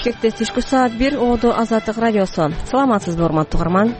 Бишкекте түшкү саат 1 Оодо Азаттык радиосу. Саламатсызбы, урматтуу угарман?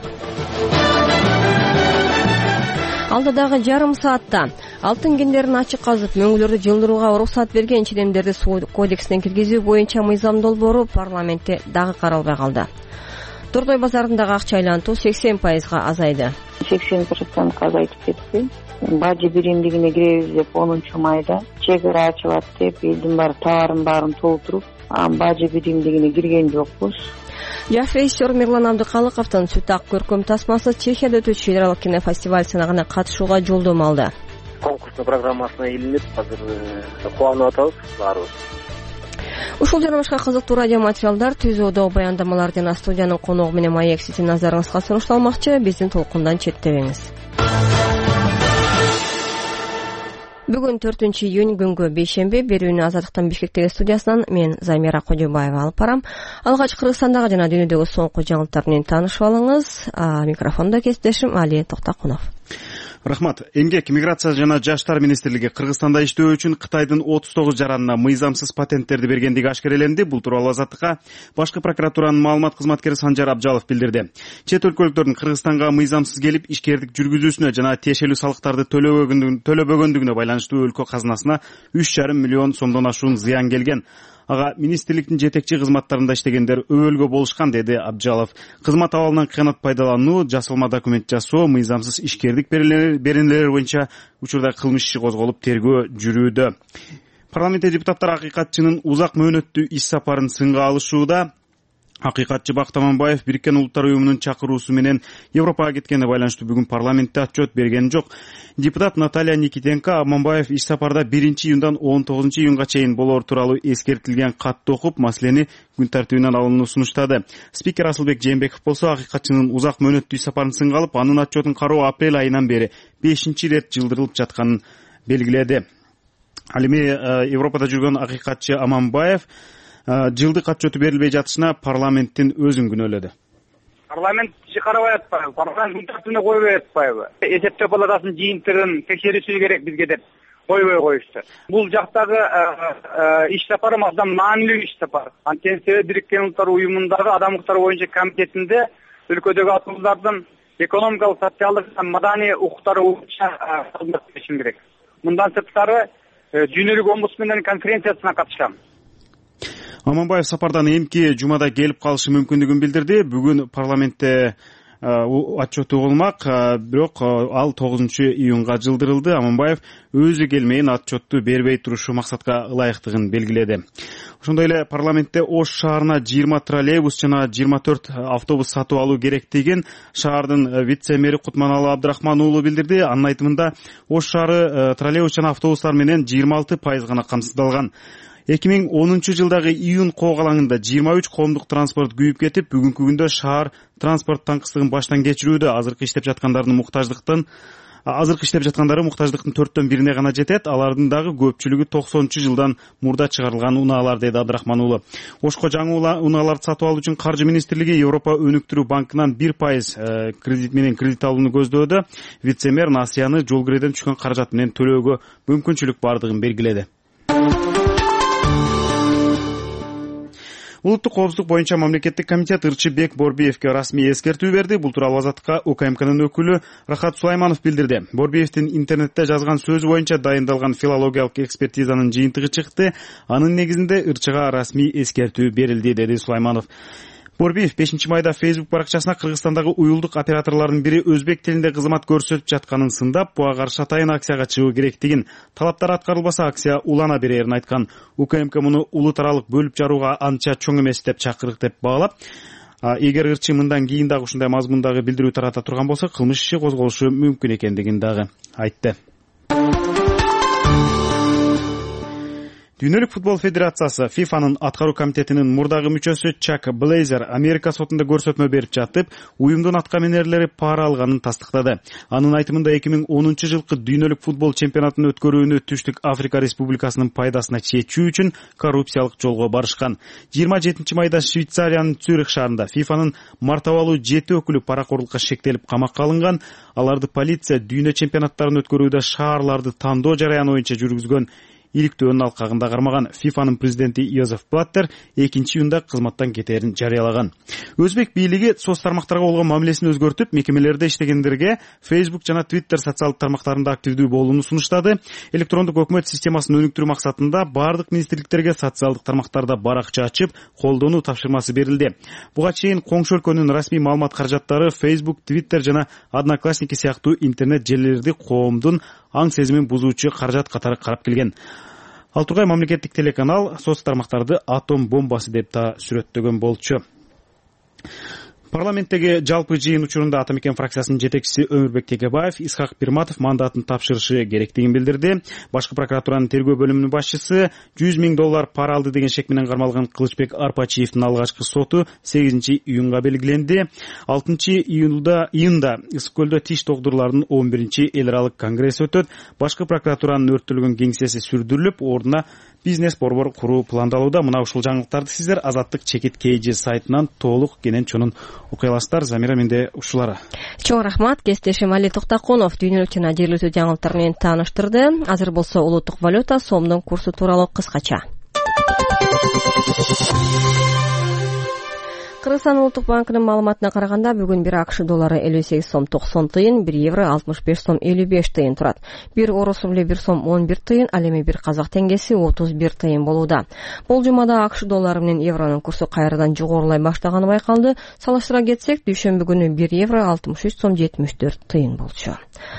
Алдыдагы жарым саатта алтын кендерин ачык казып, мөңгүлөрдү жылдырууга уруксат берген ченемдерди суу кодексине киргизүү боюнча мыйзам долбоору парламентте дагы каралбай калды. Тордой базарындагы акча айлантуу 80% азайды. 80% азайтып кетти. Бажы биримдигине киребиз деп 10-майда чек ара ачылат деп элдин баары товарын толтуруп, бажы биримдигине кирген жокпуз. Жаш режиссер Мирлан Абдыкалыковдун «Сүт ак көркөм» тасмасы Чехияда өтүүчү федералдык кинофестиваль сынагына катышууга жолдомо алды. Конкурстун программасына илинип, азыр кубанып атабыз баарыбыз. Ушул жана башка кызыктуу радио материалдар түзүүдө баяндамалар жана студиянын коногу менен маек сиздин назарыңызга сунушталмакчы. Биздин толкундан четтебеңиз. Бүгүн 4-июнь күнгө бейшемби. Берүүнү Азаттыктын Бишкектеги студиясынан мен Замира Кожобаева алып барам. Алгач Кыргызстандагы жана дүйнөдөгү соңку жаңылыктар менен таанышып алыңыз. Микрофондо кесиптешим Али Токтакунов. Рахмат. Эмгек, миграция жана жаштар министрлиги Кыргызстанда иштөө үчүн Кытайдын 39 жаранына мыйзамсыз патенттерди бергендиги ашкереленди. Бул тууралуу Азаттыкка башкы прокуратуранын маалымат кызматкери Санжар Абжалов билдирди. Чет өлкөлүктөрдүн Кыргызстанга мыйзамсыз келип ишкердик жүргүзүүсүнө жана тиешелүү салыктарды төлөбөгөндүгүнө байланыштуу өлкө казынасына 3,5 миллион сомдон ашуун зыян келген. Ага министрликтин жетекчи кызматтарында иштегендер өбөлгө болушкан, деди Абжалов. Кызмат абалынан кыянат пайдалануу, жасалма документ жасоо, мыйзамсыз ишкердик беренелери боюнча учурда кылмыш иши козголуп тергөө жүрүүдө. Парламентте депутаттар акыйкатчынын узак мөөнөттүү иш сапарын сынга алышууда. Акыйкатчы Бакыт Аманбаев Бириккен Улуттар Уюмунун чакыруусу менен Европага кеткенине байланыштуу бүгүн парламентте отчет берген жок. Депутат Наталья Никитенко Аманбаев иш сапарда 1-июндан 19-июнга чейин болоор тууралуу эскертилген катты окуп, маселени күн тартибинен алууну сунуштады. Спикер Асылбек Жээнбеков болсо акыйкатчынын узак мөөнөттүү иш сапарын сынга алып, анын отчетун кароо апрель айынан бери 5-рет жылдырылып жатканын белгиледи. Ал эми Европада жүргөн акыйкатчы Аманбаев жылдык отчету берилбей жатышына парламенттин өзүн күнөөлөдү. Парламент карабай атпайбы, парламент тартибине койбой атпайбы, эсептөө палатасынын жыйынтыгын текшериши керек бизге деп койбой коюшту. Бул жактагы иш сапары абдан маанилүү иш сапар. Анткени Бириккен Улуттар Уюмундагы адам укуктары боюнча комитетинде өлкөдөгү атуулардын экономикалык, социалдык, маданий укуктары боюнча кызмат беришим керек. Мындан сырткары дүйнөлүк омбудсмендердин конференциясына катышкам. Аманбаев сапардан эмки жумада келип калышы мүмкүндүгүн билдирди. Бүгүн парламентте отчету болмак, бирок ал 9-июнга жылдырылды. Аманбаев өзү келмейин отчетту бербей турушу максатка ылайыктыгын белгиледи. Ошондой эле парламентте Ош шаарына 20 троллейбус жана 24 автобус сатып алуу керектигин шаардын вице-мэри Кутманалы Абдрахман уулу билдирди. Анын айтымында Ош шаары троллейбус жана автобустар менен 26% гана камсыздалган. 2010 жылдагы июнь коогалаңында 23 коомдук транспорт күйүп кетип, бүгүнкү күндө шаар транспорт таңкыстыгын баштан кечирүүдө. Азыркы иштеп жаткандары муктаждыктын 4/1 гана жетет. Алардын дагы көпчүлүгү 90-жылдан мурда чыгарылган унаалар, деди Абдрахман уулу. Ошко жаңы унааларды сатып алуу үчүн Каржы министрлиги Европа өнүктүрүү банкынан 1% кредит менен кредит алууну көздөөдө. Вице-мэр Насияны жол киреден түшкөн каражат менен төлөөгө мүмкүнчүлүк бардыгын белгиледи. Улуттук коопсуздук боюнча мамлекеттик комитет Ырчыбек Борбиевке расмий эскертүү берди. Бул тууралуу Азаттыкка УКМКнын өкүлү Рахат Сулайманов билдирди. Борбиевдин интернетте жазган сөзү боюнча дайындалган филологиялык экспертизанын жыйынтыгы чыкты. Анын негизинде Ырчыга расмий эскертүү берилди, деди Сулайманов. Борбиев 5-майда Facebook баракчасына Кыргызстандагы уюлдук операторлордун бири өзбек тилинде кызмат көрсөтүп жатканын сындап, буга каршы атайын акцияга чыгуу керектигин, талаптар аткарылбаса акция улана берерин айткан. УКМК муну улут аралык бөлүп жарууга анча чоң эмес деп чакырык деп баалап, эгер Ырчы мындан кийин дагы ушундай мазмундагы билдирүү тарата турган болсо, кылмыш иши козголушу мүмкүн экендигин дагы айтты. Дүйнөлүк футбол федерациясы ФИФАнын аткаруу комитетинин мурдагы мүчөсү Чак Блейзер Америка сотунда көрсөтмө берип жатып, уюмдун аткаминерлери пара алганын тастыктады. Анын айтымында 2010 жылкы дүйнөлүк футбол чемпионатын өткөрүүнү Түштүк Африка Республикасынын пайдасына чечүү үчүн коррупциялык жолго барышкан. 27 майда Швейцариянын Цюрих шаарында ФИФАнын мартабалуу 7 өкүлү паракорлукка шектелип камакка алынган. Аларды полиция дүйнө чемпионаттарын өткөрүүдө шаарларды тандоо жараяны боюнча жүргүзгөн иликтөөнүн алкагында кармаган. ФИФАнын президенти Йозеф Блаттер 2-июнда кызматтан кетээрин жарыялаган. Өзбек бийлиги соц тармактарга болгон мамилесин өзгөртүп, мекемелерде иштегендерге Facebook жана Twitter социалдык тармактарында активдүү болууну сунуштады. Электрондук өкмөт системасын өнүктүрүү максатында бардык министрликтерге социалдык тармактарда баракча ачып, колдонуу тапшырмасы берилди. Буга чейин коңшу өлкөнүн расмий маалымат каражаттары Facebook, Twitter жана Одноклассники сыяктуу интернет желилерди коомдун аң сезимин бузуучу каражат катары карап келген. Ал тургай мамлекеттик телеканал соц тармактарды атом бомбасы деп да сүрөттөгөн болчу. Парламенттеги жалпы жыйын учурунда Атамекен фракциясынын жетекчиси Өмүрбек Текебаев Исхак Пирматов мандатын тапшырышы керектигин билдирди. Башкы прокуратуранын тергөө бөлүмүнүн башчысы $100 000 пара алды деген шек менен кармалган Кылычбек Арпачиевдин алгачкы соту 8-июнга белгиленди. 6-июнда Ысык көлдө тиш доктурларынын 11-чи эл аралык конгресси өтөт. Башкы прокуратуранын өрттөлгөн кеңсеси сүрдүрүлүп, ордуна бизнес борбор куруу пландалууда. Мына ушул жаңылыктарды сиздер Азаттык чекит KG сайтынан толук кенен чонун окуй аласыздар. Замира, менде ушулары. Чоң рахмат. Кесиптешим Али Токтакунов дүйнөлүк жана жергиликтүү жаңылыктар менен тааныштырды. Азыр болсо улуттук валюта сомдун курсу тууралуу кыскача. Кыргызстан улуттук банкынын маалыматына караганда бүгүн 1 АКШ доллары 58 сом 90 тыйын, 1 евро 65 сом 55 тыйын турат. 1 орус рубль 1 сом 11 тыйын, ал эми 1 казак теңгеси 31 тыйын болууда. Бул жумада АКШ доллары менен евронун курсу кайрадан жогорулай баштаганы байкалды. Салыштыра кетсек, дүйшөмбү күнү 1 евро 63 сом 74 тыйын болчу.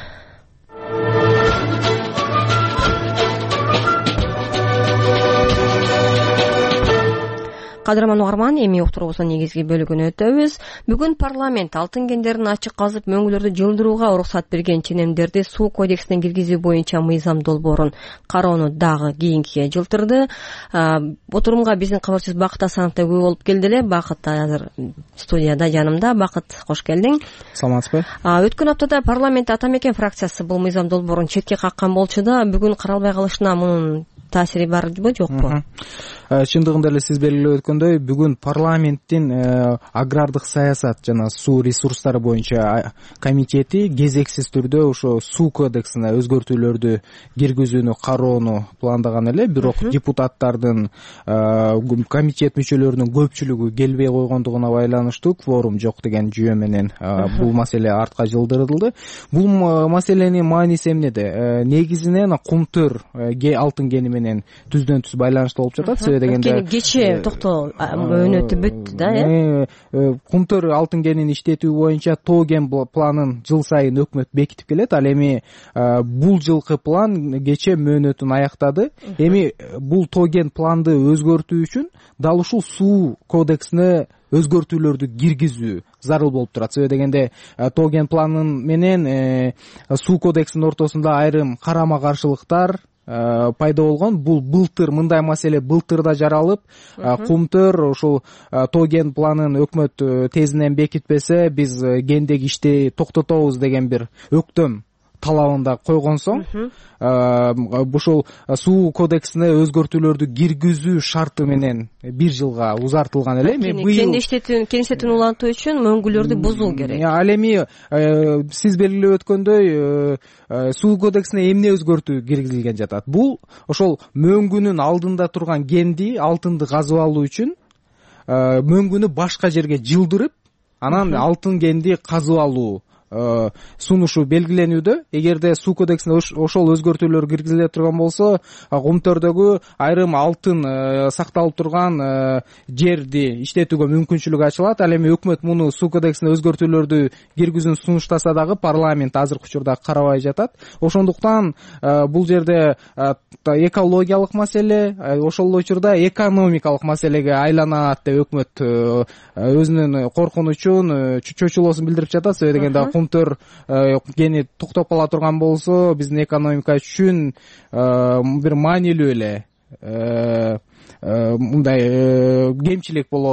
Кадырман угарман, эми уктуруубуздун негизги бөлүгүнө өтөбүз. Бүгүн парламент алтын кендерин ачык казып мөңгүлөрдү жылдырууга уруксат берген ченемдерди суу кодексине киргизүү боюнча мыйзам долбоорун кароону дагы кийинкиге жылтырды. Отурумга биздин кабарчыбыз Бакыт Асанов да күбө болуп келди эле. Бакыт азыр студияда жанымда. Бакыт, кош келдиң. Саламатсызбы? Өткөн аптада парламент Атамекен фракциясы бул мыйзам долбоорун четке каккан болчу да, бүгүн каралбай калышына мунун таасири барбы, жокпу? Чындыгында эле сиз белгилеп өткөндөй, бүгүн парламенттин агрардык саясат жана суу ресурстары боюнча комитети кезексиз түрдө ошо суу кодексине өзгөртүүлөрдү киргизүүнү кароону пландаган эле, бирок депутаттардын комитет мүчөлөрүнүн көпчүлүгү келбей койгондугуна байланыштуу кворум жок деген жүйө менен бул маселе артка жылдырылды. Бул маселенин мааниси эмнеде? Негизинен кумтөр алтын кени менен түздөн түз байланыштуу болуп жатат. Себеби дегенде кечээ токтоо өнөтү бүттү да, Кумтөр алтын кенин иштетүү боюнча тоо кен планын жыл сайын өкмөт бекитип келет. Ал эми бул жылкы план кечээ мөөнөтүн аяктады. Эми бул тоо кен планды өзгөртүү үчүн дал ушул суу кодексине өзгөртүүлөрдү киргизүү зарыл болуп турат. Себеби дегенде тоо кен планын менен суу кодексинин ортосунда айрым карама каршылыктар пайда болгон. Бул былтыр мындай маселе былтырда жаралып, кумтөр ушул тоо кен планын өкмөт тезинен бекитпесе, биз кендеги ишти токтотобуз деген бир өктөм талабында койгон соң, ушул суу кодексине өзгөртүүлөрдү киргизүү шарты менен 1 жылга узартылган эле. Кен иштетүүнү улантуу үчүн мөңгүлөрдү бузуу керек. Ал эми сиз белгилеп өткөндөй, суу кодексине эмне өзгөртүү киргизилген жатат? Бул ошол мөңгүнүн алдында турган кенди, алтынды казып алуу үчүн мөңгүнү башка жерге жылдырып, анан алтын кенди казып алуу сунушу белгиленүүдө. Эгерде суу кодексине ошол өзгөртүүлөр киргизиле турган болсо, кумтөрдөгү айрым алтын сакталып турган жерди иштетүүгө мүмкүнчүлүк ачылат. Ал эми өкмөт муну суу кодексине өзгөртүүлөрдү киргизүүнү сунуштаса дагы парламент азыркы учурда карабай жатат. Ошондуктан бул жерде экологиялык маселе, ошол учурда экономикалык маселеге айланат деп өкмөт өзүнүн коркунучун, чочулоосун билдирип жатат. Себеби дегенде кумтөр кени токтоп кала турган болсо, биздин экономика үчүн бир маанилүү эле мындай кемчилик болот.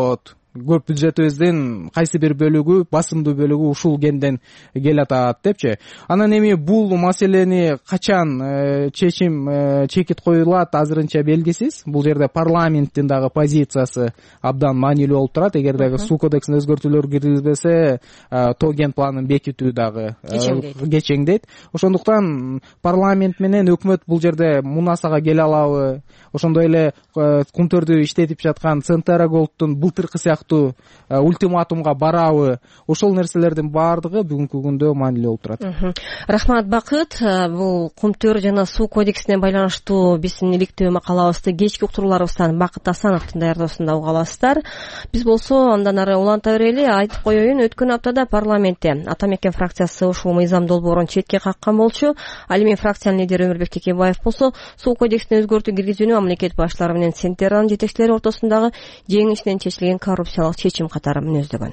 көп бюджетибиздин кайсы бир бөлүгү, басымдуу бөлүгү ушул кенден келатат депчи. Анан эми бул маселени качан чекит коюлат азырынча белгисиз. Бул жерде парламенттин дагы позициясы абдан маанилүү болуп турат. Эгер дагы суу кодексине өзгөртүүлөр киргизилбесе, тоо кен планын бекитүү дагы кечеңдейт. Ошондуктан парламент менен өкмөт бул жерде мунасага келе алабы? Ошондой эле кумтөрдү иштетип жаткан Центара Голдтун былтыркы сыяктуу ультиматумга барабы? Ошол нерселердин баардыгы бүгүнкү күндө маанилүү болуп турат. Рахмат, Бакыт. Бул кумтөр жана суу кодексине байланыштуу биздин иликтөө макалабызды кечки уктурууларыбыздан Бакыт Асановдун даярдоосунда уга аласыздар. Биз болсо андан ары уланта берели. Айтып коеюн, өткөн аптада парламентте Ата Мекен фракциясы ушул мыйзам долбоорун четке каккан болчу. Ал эми фракциянын лидери Өмүрбек Текебаев болсо суу кодексине өзгөртүү киргизүүнү мамлекет башчылары менен Центеранын жетекчилери ортосундагы жеңишинен чечилген коррупциялык чечим катары мүнөздөгөн.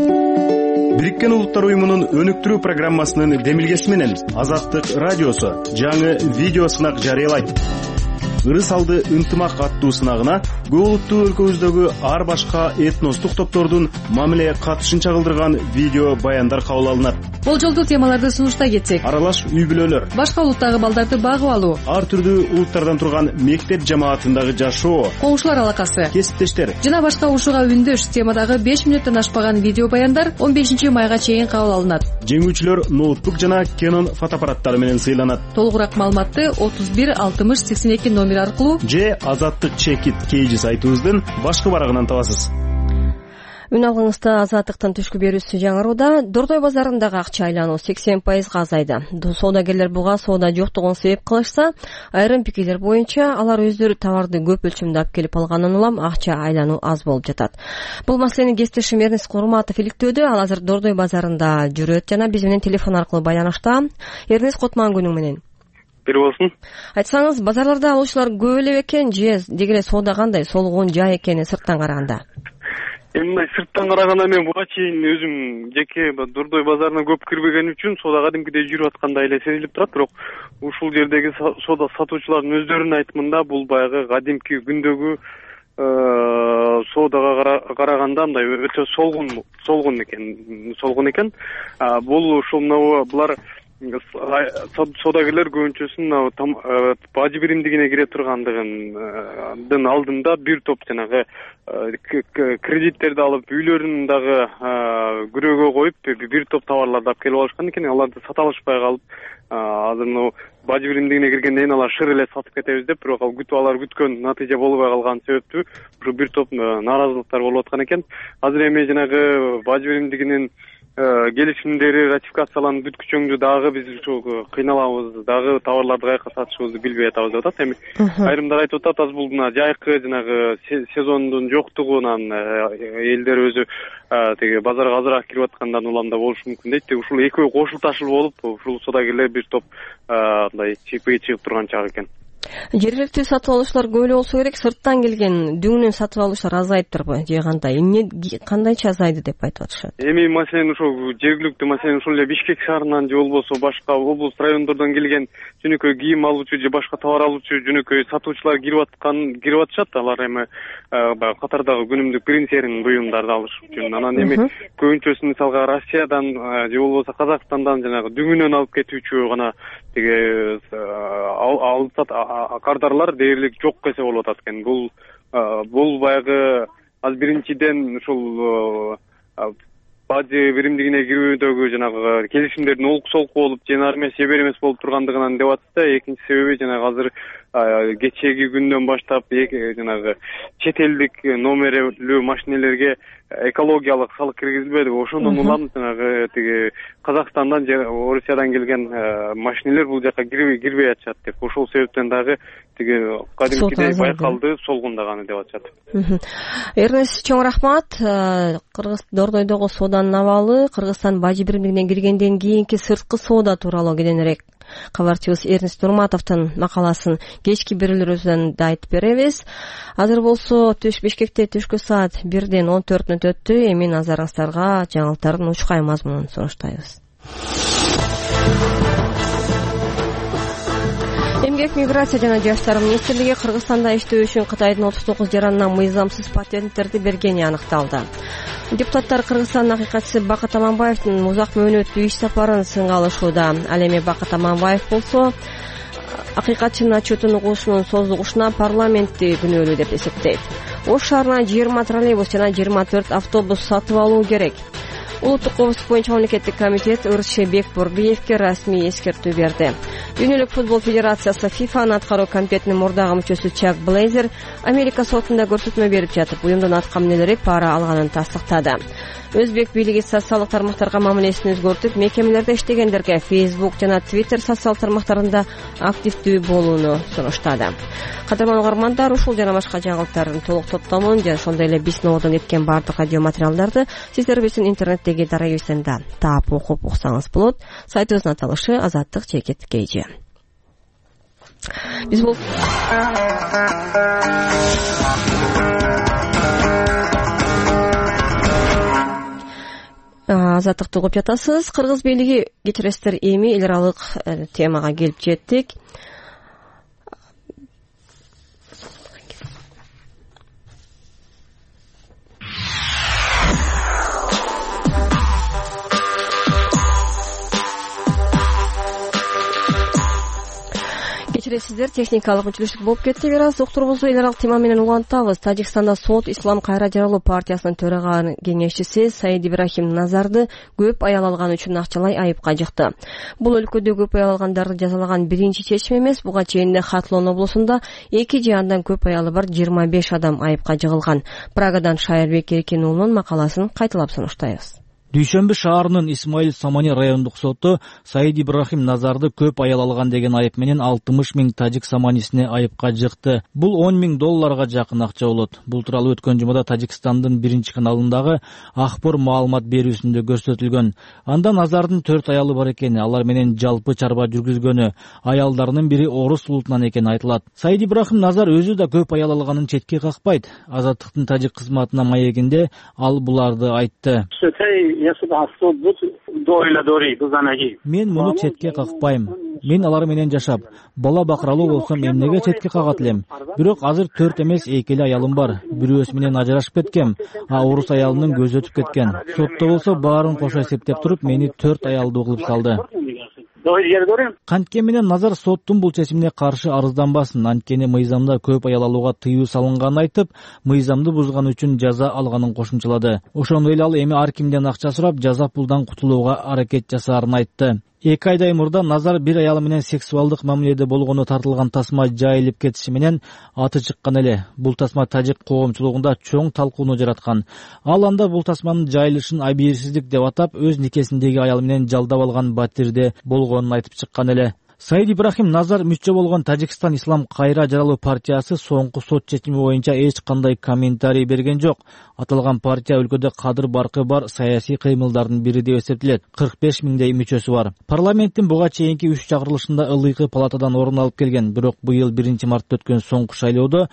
Бириккен Улуттар уюмунун өнүктүрүү программасынын демилгеси менен Азаттык радиосу жаңы видео сынак жарыялайт. Ырыс алды ынтымак аттуу сынагына көп улуттуу өлкөбүздөгү ар башка этностук топтордун мамиле катышын чагылдырган видео баяндар кабыл алынат. Болжолдуу темаларды сунуштай кетсек: аралаш үй бүлөлөр, башка улуттагы балдарды багып алуу, ар түрдүү улуттардан турган мектеп жамаатындагы жашоо, коңшулар алакасы, кесиптештер жана башка ушуга үндөш темадагы 5 мүнөттөн ашпаган видео баяндар 15 майга чейин кабыл алынат. Жеңүүчүлөр ноутбук жана Canon фотоаппараттары менен сыйланат. Толугураак маалыматты 31 60 82 номер аркылуу же Азаттык чекит кейжи сайтыбыздын башкы барагынан табасыз. Үн алгыңызда Азаттыктын түшкү берүүсү жаңырууда. Дордой базарындагы акча айлануу 80% азайды. Соодагерлер буга соода жоктугун себеп кылышса, айрым пикирлер боюнча алар өздөрү товарды көп өлчөмдө алып келип алгандан улам акча айлануу аз болуп жатат. Бул маселени кесиптешим Эрнест Курматов иликтөөдө. Ал азыр Дордой базарында жүрөт жана биз менен телефон аркылуу байланышта. Эрнест, котман күнүң менен. Бир болсун. Айтсаңыз, базарларда алуучулар көп эле бекен же дегеле соода кандай, солгун жай экени сырттан караганда? Мындай сырттан караганда мен буга чейин өзүм жеке Дордой базарына көп кирбеген үчүн соода кадимкидей жүрүп аткандай эле сезилип турат. Бирок ушул жердеги соода сатуучулардын өздөрүнүн айтымында бул баягы кадимки күндөгү соодага караганда мындай өтө солгун экен. Бул ушул булар соодагерлер көбүнчөсүн бажы биримдигине кире тургандыгын алдында бир топ жанагы кредиттерди алып, үйлөрүн дагы күрөөгө коюп, бир топ товарларды алып келип алышкан экен. Аларды сата алышпай калып, азыр бажы биримдигине киргенден алар шыр эле сатып кетебиз деп, бирок алар күткөн натыйжа болбой калган себептүү ушу бир топ нааразылыктар болуп аткан экен. Азыр эми жанагы бажы биримдигинин келишимдери ратификацияланып бүткүчөңдү дагы биз ушу кыйналабыз, дагы товарларды каяка сатышыбызды билбей атабыз деп атат. Эми айрымдар айтып атат, аз бул жайкы жанагы сезондун жоктугунан элдер өзү теги базарга азыраак кирип аткандан улам да болушу мүмкүн дейт. Ушул экөө кошул ташыл болуп, ушул соодагерлер бир топ мындай чийпи чыгып турган чак экен. Жергиликтүү сатып алуучулар көп эле болсо керек, сырттан келген дүңнөн сатып алуучулар азайыптырбы же кандай? Эмне кандайча азайды деп айтып атышат? Эми маселен ошол жергиликтүү маселен ушул эле Бишкек шаарынан же болбосо башка облус райондордон келген жөнөкөй кийим алуучу же башка товар алуучу жөнөкөй сатуучулар кирип атышат. Алар эми баягы катардагы күнүмдүк принцерин буюмдарды алыш үчүн. Анан эми көбүнчөсүн мисалга Россиядан же болбосо Казакстандан жанагы дүңүнөн алып кетүүчү гана теге кардарлар дээрлик жок эсе болуп атат экен. Бул баягы аз биринчиден ушул бажы биримдигине кирүүдөгү жанагы келишимдердин олку солку болуп, жена эмес, жебер эмес болуп тургандыгынан деп атса, экинчи себеби жанагы азыр кечээги күндөн баштап жанагы чет элдик номерлүү машинелерге экологиялык салык киргизилбеди. Ошондон улам жанагы тиги Казакстандан же Орусиядан келген машинелер бул жака кирбей атышат деп. Ошол себептен дагы тиги кадимкидей байкалды солгундаганы деп атышат. Эрнест, чоң рахмат. Дордойдогу сооданын абалы, Кыргызстан бажы биримдигине киргенден кийинки сырткы соода тууралуу кененирээк кабарчыбыз Эрнест Турматовдун макаласын кечки берүүлөрүбүздөн да айтып беребиз. Азыр болсо Бишкекте түшкү саат 1ден 14 мүнөт өттү. Эми назарыңыздарга жаңылыктардын учкай мазмунун сунуштайбыз. Эмгек, миграция жана жаштар министрлиги Кыргызстанда иштөө үчүн Кытайдын 39 жаранына мыйзамсыз патенттерди бергени аныкталды. Депутаттар Кыргызстандын акыйкатчысы Бакыт Аманбаевдин узак мөөнөттүү иш сапарын сынга алышууда. Ал эми Бакыт Аманбаев болсо акыйкатчынын отчетун угуусунун созулушуна парламентти күнөөлүү деп эсептейт. Ош шаарына 20 троллейбус жана 24 автобус сатып алуу керек. Улуттук коопсуздук боюнча мамлекеттик комитет ырчы Бекбурбиевке расмий эскертүү берди. Дүйнөлүк футбол федерациясы ФИФАнын аткаруу комитетинин мурдагы мүчөсү Чак Блейзер Америка сотунда көрсөтмө берип жатып, уюмдун аткаминелери пара алганын тастыктады. Өзбек бийлиги социалдык тармактарга мамилесин өзгөртүп, мекемелерде иштегендерге Facebook жана Twitter социалдык тармактарында активдүү болууну сунуштады. Кадырман угармандар, ушул жана башка жаңылыктардын толук топтомун жана ошондой эле биздин одон эткен бардык радио материалдарды сиздер биздин интернеттеги дарагибизден таап окуп уксаңыз болот. Сайтыбыздын аталышы azadlyk.kg. Биз бул азаттыкты угуп жатасыз. Кыргыз бийлиги кечиресиздер, эми эл аралык темага келип жеттик. Кечиресиздер, техникалык мүчүлүштүк болуп кетти. Бир аз уктурубузду эл аралык тема менен улантабыз. Тажикстанда сот Ислам Кайра жаралуу партиясынын төрага кеңешчиси Саид Ибрахим Назарды көп аял алган үчүн акчалай айыпка жыкты. Бул өлкөдө көп аял алгандарды жазалаган биринчи чечим эмес. Буга чейин Хатлон облусунда 2 же андан көп аялы бар 25 адам айыпка жыгылган. Прагадан Шайырбек Эркин уулунун макаласын кайталап сунуштайбыз. Дүйшөмбү шаарынын Исмаил Самани райондук соту Саид Ибрахим Назарды көп аял алган деген айып менен 60 000 тажик саманисине айыпка жыкты. Бул $10 000 жакын акча болот. Бул тууралуу өткөн жумада Тажикстандын биринчи каналындагы Ахбор маалымат берүүсүндө көрсөтүлгөн. Анда Назардын 4 аялы бар экени, алар менен жалпы чарба жүргүзгөнү, аялдарынын бири орус улутунан экени айтылат. Саид Ибрахим Назар өзү да көп аял алганын четке какпайт. Азаттыктын тажик кызматына маегинде ал буларды айтты. Мен муну четке какпайм. Мен алар менен жашап, бала бакыралуу болсом эмнеге четке кагат элем? Бирок азыр 4 эмес 2 аялым бар. Бирөөсү менен ажырашып кеткем, а орус аялынын көзү өтүп кеткен. Сотто болсо баарын кошо эсептеп туруп мени 4 аялдуу кылып салды. Канткени менен Назар соттун бул чечимине каршы арызданбасын, анткени мыйзамда көп аял алууга тыюу салынганын айтып, мыйзамды бузган үчүн жаза алганын кошумчалады. Ошондой эле ал эми ар кимден акча сурап, жаза пулдан кутулууга аракет жасаарын айтты. 2 айдай мурда Назар бир аялы менен сексуалдык мамиледе болгону тартылган тасма жайылып кетиши менен аты чыккан эле. Бул тасма тажик коомчулугунда чоң талкууну жараткан. Ал анда бул тасманын жайылышын абийирсиздик деп атап, өз никесиндеги аялы менен жалдап алган батирде болгонун айтып чыккан эле. Саид Ибрахим Назар мүчө болгон Тажикстан Ислам Кайра жаралуу партиясы соңку сот чечими боюнча эч кандай комментарий берген жок. Аталган партия өлкөдө кадыр баркы бар саясий кыймылдардын бири деп эсептелет. 45 000 мүчөсү бар. Парламенттин буга чейинки 3 чакырылышында ылыйкы палатадан орун алып келген, бирок быйыл 1-мартта өткөн соңку шайлоодо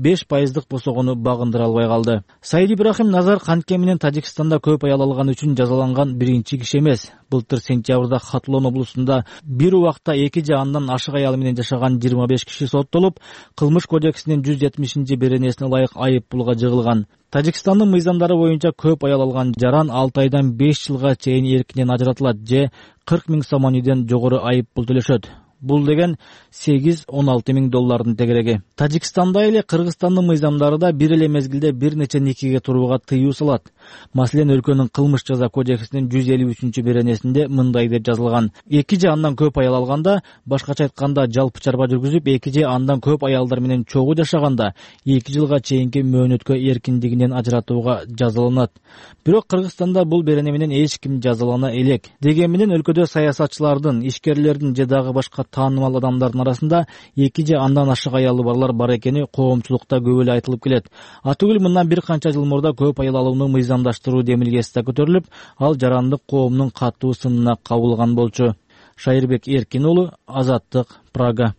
5% босогону багындыра албай калды. Саид Ибрахим Назар канткени менен Тажикстанда көп аял алган үчүн жазаланган биринчи киши эмес. Былтыр сентябрда Хатлон облусунда бир убакта 2 же андан ашык аялы менен жашаган 25 киши соттолуп, кылмыш кодексинин 170 беренесине ылайык айып пулга жыгылган. Тажикстандын мыйзамдары боюнча көп аял алган жаран 6 айдан 5 жылга чейин эркинен ажыратылат же 40 000 саманиден жогору айып пул төлөшөт. Бул деген $8-16 000 тегереги. Тажикстанда эле Кыргызстандын мыйзамдары да бир эле мезгилде бир нече никеге турууга тыюу салат. Маселен, өлкөнүн кылмыш жаза кодексинин 153 беренесинде мындай деп жазылган: 2 же андан көп аял алганда, башкача айтканда жалпы чарба жүргүзүп, 2 же андан көп аялдар менен чогуу жашаганда 2 жылга чейинки мөөнөткө эркиндигинен ажыратууга жазаланат. Бирок Кыргызстанда бул берене менен эч ким жазалана элек. Дегени менен өлкөдө саясатчылардын, ишкерлердин же дагы башка таанымал адамдардын арасында 2 же андан ашык аялы барлар бар экени коомчулукта көп эле айтылып келет. Атүгүл мындан бир канча жыл мурда көп аял алууну мыйзамдаштыруу демилгеси да көтөрүлүп, ал жарандык коомдун катуу сынына кабылган болчу. Шайырбек Эркин уулу, Азаттык, Прага.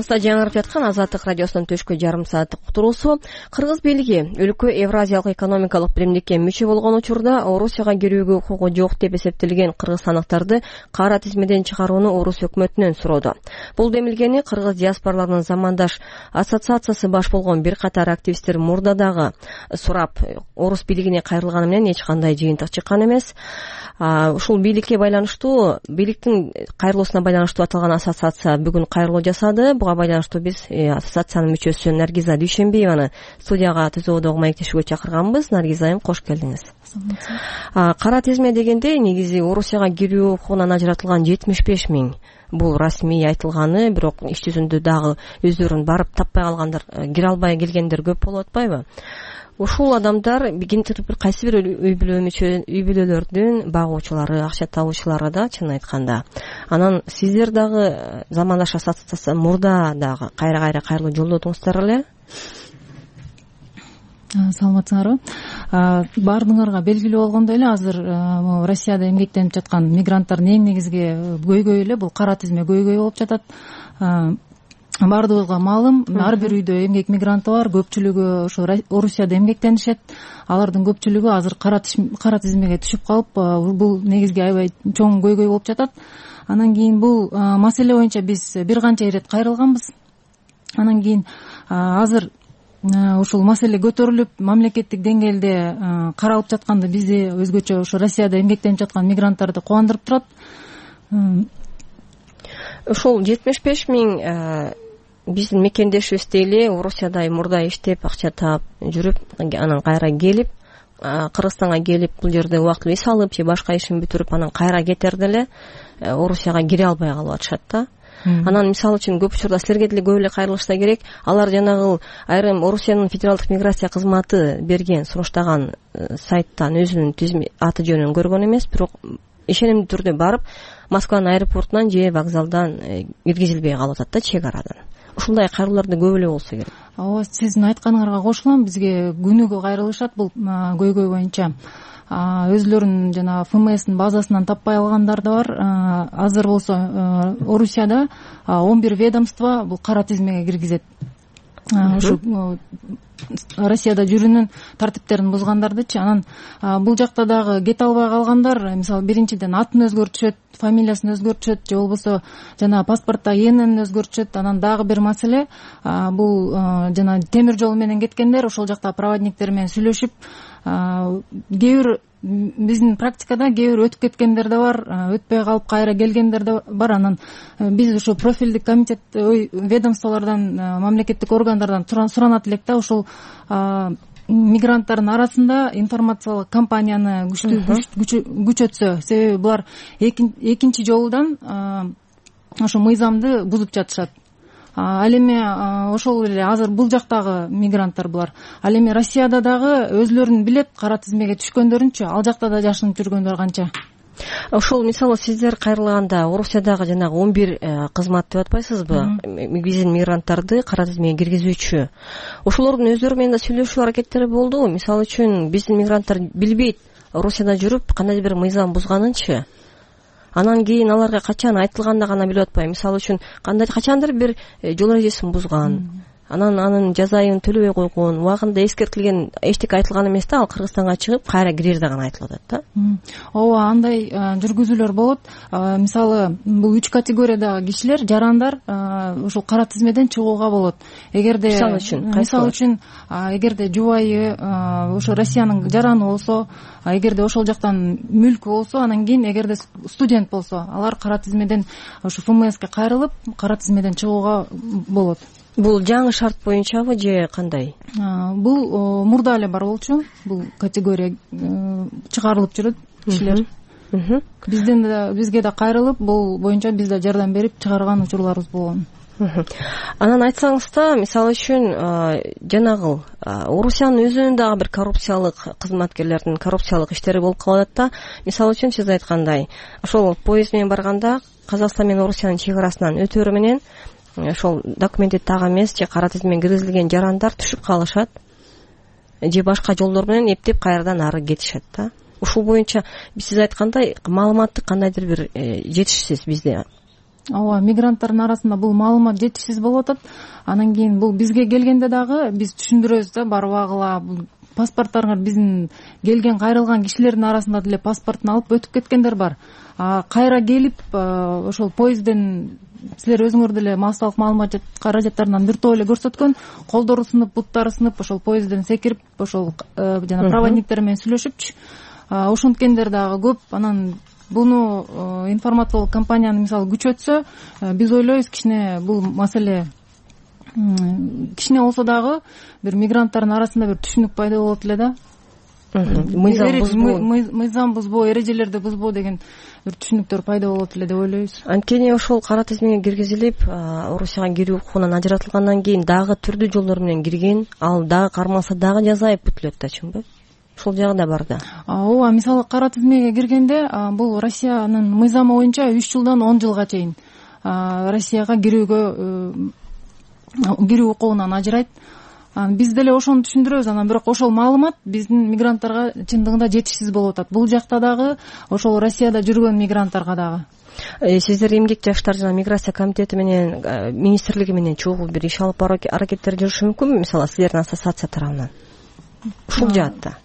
Кыргызда жаңырып жаткан Азаттык радиосунун төшкө жарым сааттык уктуруусу. Кыргыз бийлиги өлкө Евразиялык экономикалык биримдикке мүчө болгон учурда Орусияга кирүүгө укугу жок деп эсептелген кыргызстандыктарды кара тизмеден чыгарууну Орус өкмөтүнөн сурооду. Бул демилгени Кыргыз диаспораларынын замандаш ассоциациясы баш болгон бир катар активисттер мурда дагы сурап, Орус бийлигине кайрылганы менен эч кандай жыйынтык чыккан эмес. Ушул бийликке байланыштуу, бийликтин кайрылуусуна байланыштуу аталган ассоциация бүгүн кайрылуу жасады. Буга байланыштуу биз ассоциациянын мүчөсү Наргиза Дүйшөнбиеваны студияга түзөөдөгү маектешүүгө чакырганбыз. Наргиза айым, кош келдиңиз. Кара тизме дегенде негизи Орусияга кирүү укугунан ажыратылган 75 000. Бул расмий айтылганы, бирок иш жүзүндө дагы өздөрүн барып таппай калгандар, кире албай келгендер көп болуп атпайбы? Ушул адамдар кайсы бир үй бүлөлөрдүн багуучулары, акча табуучулары да, чын айтканда. Анан сиздер дагы замандаш ассоциация мурда дагы кайра кайрылуу жолдодуңуздар эле. Саламатсыңарбы? Баардыгыңарга белгилүү болгондой эле, азыр Россияда эмгектенип жаткан мигранттардын эң негизги көйгөйү эле бул кара тизме көйгөйү болуп жатат. Баардыгыбызга маалым, ар бир үйдө эмгек мигранты бар, көпчүлүгү ошо Орусияда эмгектенишет. Алардын көпчүлүгү азыр кара тизмеге түшүп калып, бул негизги аябай чоң көйгөй болуп жатат. Анан кийин бул маселе боюнча биз бир канча ирет кайрылганбыз. Анан кийин азыр ушул маселе көтөрүлүп, мамлекеттик деңгээлде каралып жатканды бизди өзгөчө ошо Россияда эмгектенип жаткан мигранттарды кубандырып турат. Ушул 75 000 биздин мекендешибиз дейли, Орусияда мурда иштеп, акча таап жүрүп, анан кайра келип, Кыргызстанга келип, бул жерде убактылуу иш алып, же башка ишин бүтүрүп, анан кайра кетер деле Орусияга кире албай калып атышат да. Анан мисалы үчүн көп учурда силерге деле көп эле кайрылышса керек. Алар жанагы айрым Орусиянын федералдык миграция кызматы берген, суруштаган сайттан өзүнүн аты жөнүн көргөн эмес, бирок ишенимдүү түрдө барып Москванын аэропортунан же вокзалдан киргизилбей калып атат да, чек арадан. Ушундай кайрылууларды көп эле болсо керек. Ооба, сиздин айтканыңарга кошулам. Бизге күнүгө кайрылышат бул көйгөй боюнча. Өзлөрүнүн жана ФМСтин базасынан таппай алгандар да бар. Азыр болсо Орусияда 11 ведомство бул кара тизмеге киргизет. Ушу Россияда жүрүүнүн тартиптерин бузгандардычы. Анан бул жакта дагы кете албай калгандар, мисалы биринчиден атын өзгөртүшөт, фамилиясын өзгөртүшөт, же болбосо жана паспортто ИНН өзгөртүшөт. Анан дагы бир маселе, бул жана темир жол менен кеткендер, ошол жакта проводниктер менен сүйлөшүп, кээ бир биздин практикада кээ бир өтүп кеткендер да бар, өтпөй калып кайра келгендер да бар. Анан биз ошо профилдик комитет ведомстволордон, мамлекеттик органдардан суранат элек да, ошол мигранттардын арасында информациялык кампанияны күчөтсө, себеби булар экинчи жолудан ошо мыйзамды бузуп жатышат. Ал эми ошол эле азыр бул жактагы мигранттар булар. Ал эми Россияда дагы өзлөрүн билет, кара тизмеге түшкөндөрүнчү, ал жакта да жашынып жүргөндөр канча. Ошол мисалы сиздер кайрылганда Орусиядагы жанагы 11 кызмат деп атпайсызбы? Биздин мигранттарды кара тизмеге киргизүүчү. Ошолордун өздөрү менен да сүйлөшүү аракеттери болду. Мисалы үчүн биздин мигранттар билбейт Орусияда жүрүп кандайдыр бир мыйзам бузганынчы. Анан кийин аларга качан айтылганда гана билип атпайбы. Мисалы үчүн качандыр бир жол эрежесин бузган, анан анын жазайын төлөбөй койгон, убагында эскертилген, эчтеке айтылган эмес да, ал Кыргызстанга чыгып кайра кирерде гана айтылып атат да. Ооба, андай жүргүзүүлөр болот. Мисалы бул 3 категориядагы кишилер, жарандар ушул кара тизмеден чыгууга болот. Эгерде мисалы үчүн эгерде жубайы ошо Россиянын жараны болсо, эгерде ошол жактан мүлкү болсо, анан кийин эгерде студент болсо, алар кара тизмеден ошо ФМСке кайрылып, кара тизмеден чыгууга болот. Бул жаңы шарт боюнчабы же кандай? Бул мурда эле бар болчу. Бул категория чыгарылып жүрөт кишилер. Бизге да кайрылып, бул боюнча биз да жардам берип чыгарган учурларыбыз болгон. Анан айтсаңыз да, мисалы үчүн жанагы Орусиянын өзүнүн дагы бир коррупциялык кызматкерлердин коррупциялык иштери болуп калат да. Мисалы үчүн сиз айткандай, ошол поезд менен барганда Казакстан менен Орусиянын чек арасынан өтөрү менен ошол документи так эмес же кара тизмеге киргизилген жарандар түшүп калышат, же башка жолдор менен эптеп кайрадан ары кетишет да. Ушул боюнча сиз айткандай маалыматтык кандайдыр бир жетишсиз бизде. ооба, мигранттардын арасында бул маалымат жетишсиз болуп атат. Анан кийин бул бизге келгенде дагы биз түшүндүрөбүз да, барбагыла бул паспорттарыңар биздин келген кайрылган кишилердин арасында деле паспортун алып өтүп кеткендер бар. Кайра келип ошол поездден силер өзүңөр деле массалык маалымат каражаттарынан бир топ эле көрсөткөн, колдору сынып, буттары сынып, ошол поездден секирип, ошол жана проводниктер менен сүйлөшүпчү. Ошонткендер дагы көп. Анан буну информациялык компанияны мисалы күчөтсө, биз ойлойбуз кичине бул маселе кичине болсо дагы бир мигранттардын арасында бир түшүнүк пайда болот эле да. Мыйзам бузбоо, эрежелерди бузбоо деген бир түшүнүктөр пайда болот эле деп ойлойбуз. Анткени ошол кара тизмеге киргизилип, Орусияга кирүү укугунан ажыратылгандан кийин дагы түрдүү жолдор менен кирген, ал дагы кармалса дагы жаза айыптөлөт да, чынбы? Ушул жагы да бар да. Ооба, мисалы кара тизмеге киргенде бул Россиянын мыйзамы боюнча 3 жылдан 10 жылга чейин Россияга кирүү укугунан ажырайт. Биз деле ошону түшүндүрөбүз. Анан бирок ошол маалымат биздин мигранттарга чындыгында жетишсиз болуп атат. Бул жакта дагы ошол Россияда жүргөн мигранттарга дагы. Сиздер эмгек жаштар жана миграция комитети менен, министрлиги менен чогуу бир иш алып баруу аракеттери жүрүшү мүмкүнбү? Мисалы силердин ассоциация тарабынан ушул жаатта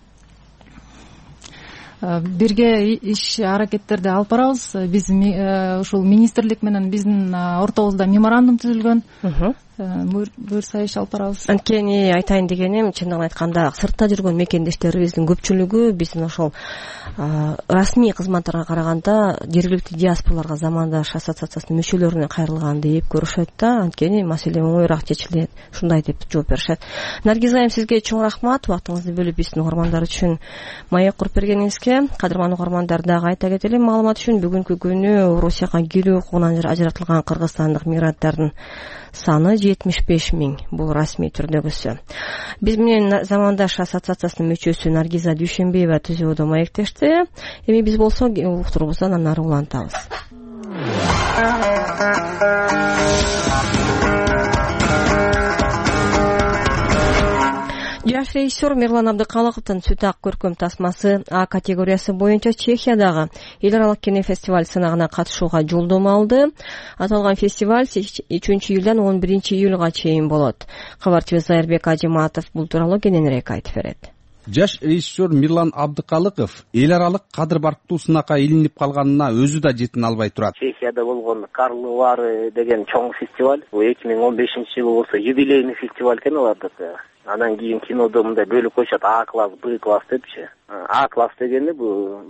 бирге иш аракеттерди алып барабыз. Биз ушул министрлик менен биздин ортобузда меморандум түзүлгөн. Буюрса иш алып барабыз. Анткени айтайын дегеним, чындыгын айтканда, сыртта жүргөн мекендештерибиздин көпчүлүгү биздин ошол расмий кызматтарга караганда жергиликтүү диаспораларга замандаш ассоциациясынын мүчөлөрүнө кайрылган деп көрүшөт да. Анткени маселе оңоюраак чечилет, ушундай деп жооп беришет. Наргиз айым, сизге чоң рахмат, убактыңызды бөлүп биздин угармандар үчүн маек куруп бергениңизге. Кадырман угармандар, дагы айта кетели маалымат үчүн, бүгүнкү күнү Орусияга кирүү укугунан ажыратылган кыргызстандык мигранттардын саны 75 000. Бул расмий түрдөгүсү. Биз менен замандаш ассоциациясынын мүчөсү Наргиза Дүйшөнбиева түзүүдө маектешти. Эми биз болсо уктурубуздан ары улантабыз. Жаш режиссер Мирлан Абдыкалыковдун Сүт ак көркөм тасмасы А категориясы боюнча Чехиядагы эл аралык кинофестиваль сынагына катышууга жолдомо алды. Аталган фестиваль 3-июлдан 11-июлга чейин болот. Кабарчыбыз Зайырбек Ажиматов бул тууралуу кененирээк айтып берет. Жаш режиссер Мирлан Абдыкалыков эл аралык кадыр барктуу сынакка илинип калганына өзү да жетин албай турат. Чехияда болгон Карловары деген чоң фестиваль. Бул 2015-жылы болсо юбилейный фестиваль экен алардыкы. Анан кийин кинодо мындай бөлүп коюшат: А класс, Б класс депчи. А класс дегени бул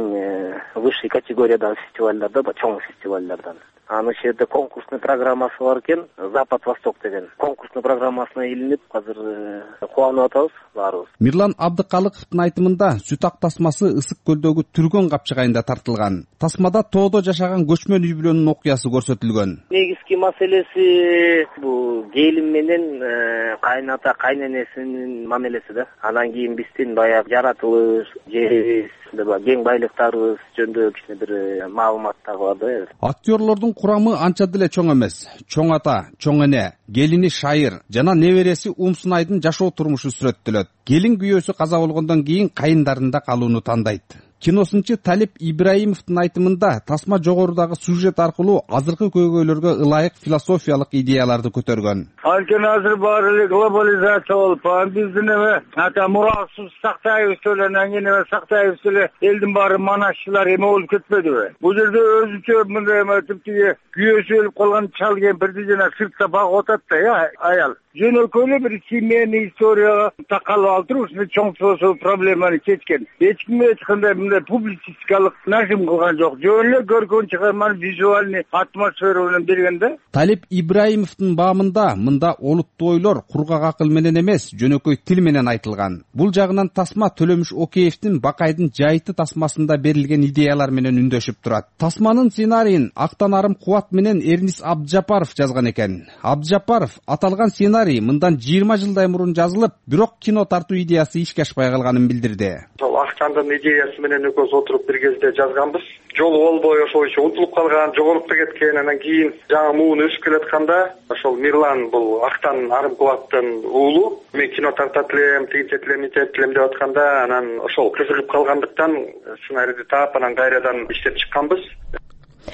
эң высший категориядан фестивалдарда, чоң фестивалдардан. Анын ишерде конкурсный программасы бар экен, Запад-Восток деген. Конкурсный программасына илинип, азыр кубанып атабыз баарыбыз. Мирлан Абдыкалыковдун айтымында Сүт ак тасмасы Ысык көлдөгү Түргөн капчыгайында тартылган. Тасмада тоодо жашаган көчмөн үй бүлөнүн окуясы көрсөтүлгөн. Негизги маселеси бул келин менен кайната, кайненесинин мамилеси да. Анан кийин биздин баягы жаратылыш, жерибиз, кең байлыктарыбыз жөнүндө кичине бир маалымат дагы бар да. Актерлордун курамы анча деле чоң эмес. Чоң ата, чоң эне, келини Шайыр жана небереси Умсунайдын жашоо турмушу сүрөттөлөт. Келин күйөөсү каза болгондон кийин кайындарында калууну тандайт. Киносунчу Талип Ибраимовдун айтымында тасма жогорудагы сюжет аркылуу азыркы көйгөйлөргө ылайык философиялык идеяларды көтөргөн. Анткени азыр баары эле глобализация болуп, биздин эме мурасыбызды сактайбыз эле, анан кийин сактайбыз эле, элдин баары манашчылар эме болуп кетпедиби? Бул жерде өзүнчө мындай типтиги күйөөсү өлүп калган чал кемпирди жана сыртта багып атат да, аял. Жөнөкөй эле бир семейный историяга такалып алып туруп, ушундай чоң философиялык проблеманы чечкен. Эч ким эч кандай мындай публицистикалык нажим кылган жок. Жөн эле көркөм чыгарманы визуальный атмосфера менен берген да. Талип Ибраимовдун баамында мында олуттуу ойлор кургак акыл менен эмес, жөнөкөй тил менен айтылган. Бул жагынан тасма Төлөмүш Океевдин Бакайдын Жайыты тасмасында берилген идеялар менен үндөшүп турат. Тасманын сценарийин Актанарым Кубат менен Эрнис Абджапаров жазган экен. Абджапаров аталган сценарий мындан 20 жылдай мурун жазылып, бирок кино тартуу идеясы ишке ашпай калганын билдирди. Ошол Актандын идеясы менен экөөбүз отуруп бир кезде жазганбыз. Жолу болбой ошол иши утулуп калган, жогорукта кеткен. Анан кийин жаңы муун өсүп келатканда, ошол Мирлан бул Актан Арым Кубаттын уулу. Мен кино тартат элем, тигинче элем, мынча элем деп атканда, анан ошол кызыгып калгандыктан сценарийди таап, анан кайрадан иштеп чыкканбыз.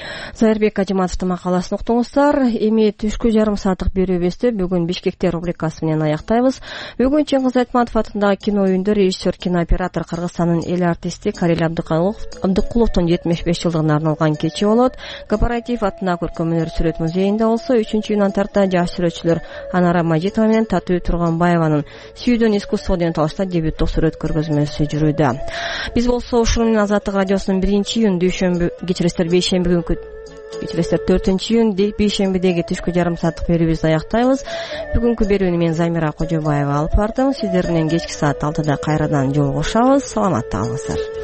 Зайырбек Ажыматовдун макаласын уктуңуздар. Эми түшкү жарым сааттык берүүбүздү бүгүн Бишкекте рубрикасы менен аяктайбыз. Бүгүн Чыңгыз Айтматов атындагы кино үйүндө режиссер, кинооператор, Кыргызстандын эл артисти Карел Абдыкуловдун 75 жылдыгына арналган кечи болот. Корпоратив атындагы көркөм өнөр сүрөт музейинде болсо 3-январь тарта жаш сүрөтчүлөр Анара Мажитова менен Татуу Турганбаеванын Сүйдөн искусство деген талашта дебюттук сүрөт көргөзмөсү жүрүүдө. Биз болсо ушуну менен Азаттык радиосунун 1-июнь дүйшөмбү бейшемби күнкү 4-июнь бейшембидеги түшкү жарым сааттык берүүбүздү аяктайбыз. Бүгүнкү берүүнү мен Замира Кожобаева алып бардым. Сиздер менен кечки саат 6-да кайрадан жолугушабыз. Саламатта калыңыздар.